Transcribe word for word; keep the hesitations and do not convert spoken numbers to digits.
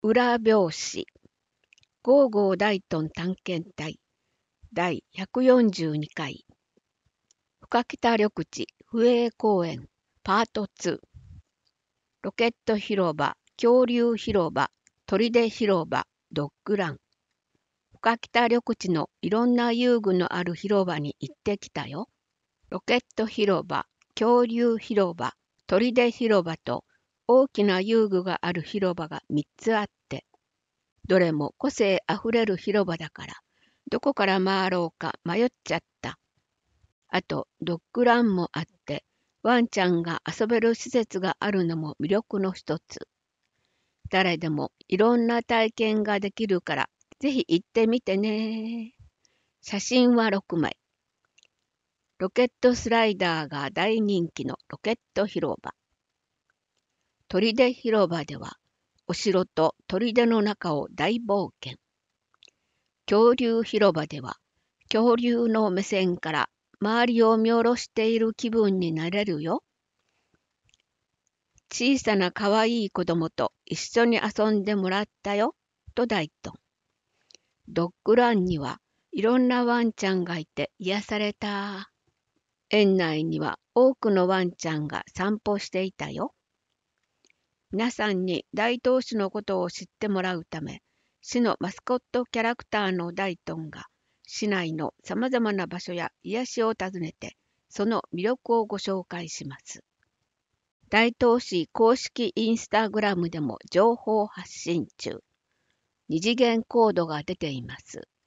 裏表紙ゴーゴー大トン探検隊だいひゃくよんじゅうにかい深北緑地府営公園パートツーロケット広場恐竜広場砦広場ドッグラン深北緑地のいろんな遊具のある広場に行ってきたよ。ロケット広場恐竜広場砦広場と大きな遊具がある広場がみっつあって、どれも個性あふれる広場だから、どこから回ろうか迷っちゃった。あと、ドッグランもあって、ワンちゃんが遊べる施設があるのも魅力の一つ。誰でもいろんな体験ができるから、ぜひ行ってみてね。写真はろくまい。ロケットスライダーが大人気のロケット広場。砦広場では、お城と砦の中を大冒険。恐竜広場では、恐竜の目線から周りを見下ろしている気分になれるよ。小さなかわいい子供と一緒に遊んでもらったよ、と大トン。ドッグランにはいろんなワンちゃんがいて癒された。園内には多くのワンちゃんが散歩していたよ。皆さんに大東市のことを知ってもらうため、市のマスコットキャラクターの大トンが市内のさまざまな場所や癒しを訪ねて、その魅力をご紹介します。大東市公式インスタグラムでも情報発信中。二次元コードが出ています。